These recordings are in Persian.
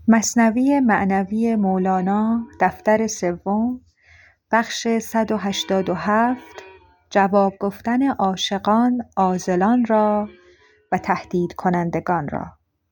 مثنوی معنوی مولانا دفتر سوم بخش 187 جواب گفتن عاشقان عاذلان را و تهدید کنندگان را.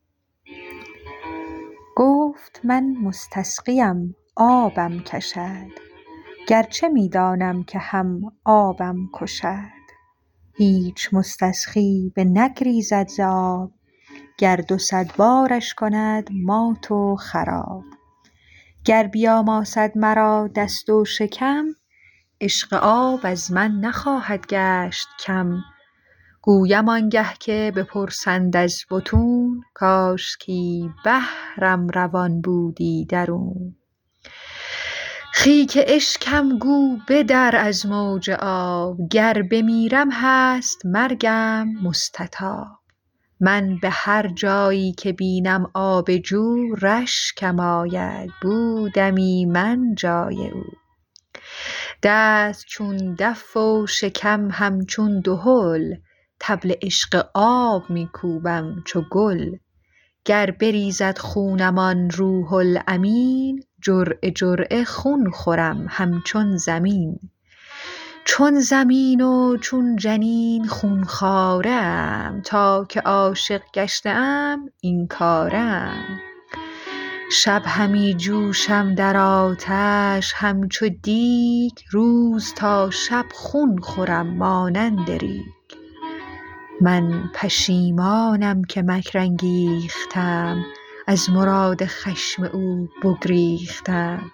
گفت من مستسقیم آبم کشد، گرچه می دانم که هم آبم کشد. هیچ مستسقی به نگریزد ز آب، گر 200 بارش کند مات و خراب. گر بیاماسد مرا دست و شکم، عشق آب از من نخواهد گشت کم. گویم آنگه که بپرسند از بطون، کاشکی بحرم روان بودی درون. خیک اشکم گو بدر از موج آب، گر بمیرم هست مرگم مستطاب. من به هر جایی که بینم آب جو، رشکم آید بودمی من جای او. دست چون دف و شکم همچون دهل، طبل عشق آب می کوبم چو گل. گر بریزد خونم آن روح الامین، جرعه جرعه خون خورم همچون زمین. چون زمین و چون جنین خون خواره ام، تا که عاشق گشته ام این کاره ام. شب همی جوشم در آتش همچو دیگ، روز تا شب خون خورم مانند ریگ. من پشیمانم که مکر انگیختم، از مراد خشم او بگریختم.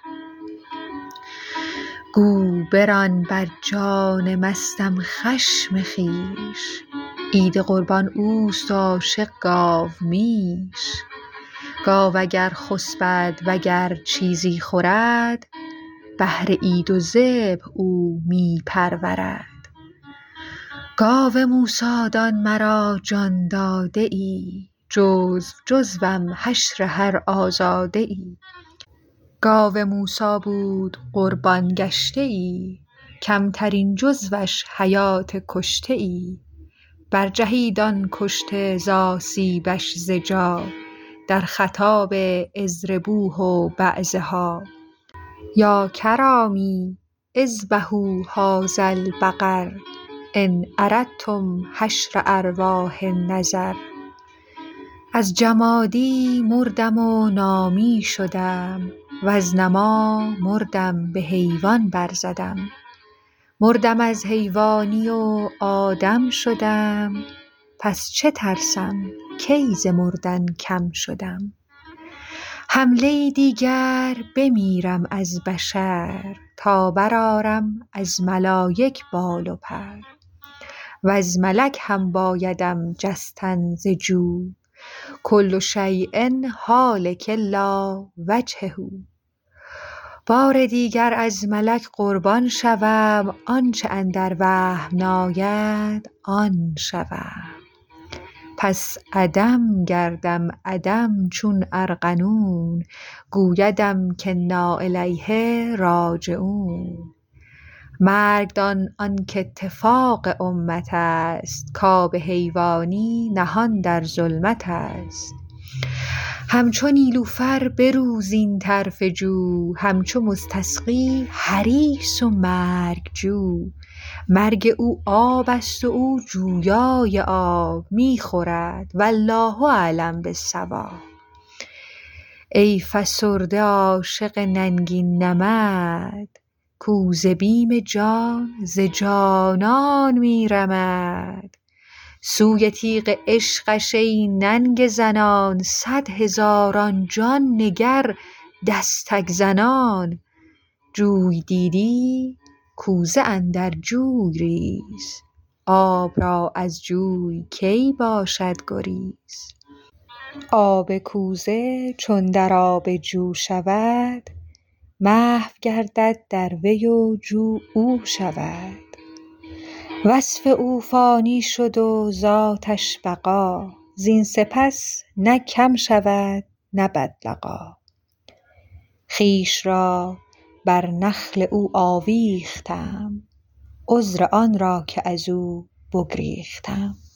گو بران بر جان مستم خشم خویش، عید قربان اوست و عاشق گاومیش. گاو اگر خسبد وگر چیزی خورد، بهر عید و ذبح او می پرورد. گاو موسی دان مرا جان داده ای، جزوم حشر هر آزاده ای. گاو موسی بود قربان گشته ای، کمترین جزوش حیات کشته ای. برجهید آن کشته ز آسیبش ز جا، در خطاب اضربوه بعضها. یا کرامی اذبحوا هذا البقر، ان اردتم حشر ارواح النظر. از جمادی مردم و نامی شدم، وز نما مردم به حیوان برزدم. مردم از حیوانی و آدم شدم، پس چه ترسم کی ز مردن کم شدم. حمله دیگر بمیرم از بشر، تا برآرم از ملایک بال و پر. وز ملک هم بایدم جستن ز جو، کل شیء هالک الا وجهه. بار دیگر از ملک قربان شوم، آنچه اندر وهم ناید آن شوم. پس عدم گردم عدم چون ارغنون، گویدم کانا الیه راجعون. مرگ دان آنک اتفاق امت است، کآب حیوانی نهان در ظلمت است. همچو نیلوفر برو زین طرف جو، همچو مستسقی حریص و مرگ جو. مرگ او آب است و او جویای آب، می خورد والله اعلم بالصواب. ای فسرده عاشق ننگین نمد، کو ز بیم جان ز جانان می رمد. سوی تیغ عشقش ای ننگ زنان، 100 هزاران جان نگر دستک زنان. جوی دیدی کوزه اندر جوی ریز، آب را از جوی کی باشد گریز. آب کوزه چون در آب جو شود، محو گردد در وی و جو او شود. وصف او فانی شد و ذاتش بقا، زین سپس نه کم شود نه بدلقا. خویش را بر نخل او آویختم، عذر آن را که ازو بگریختم.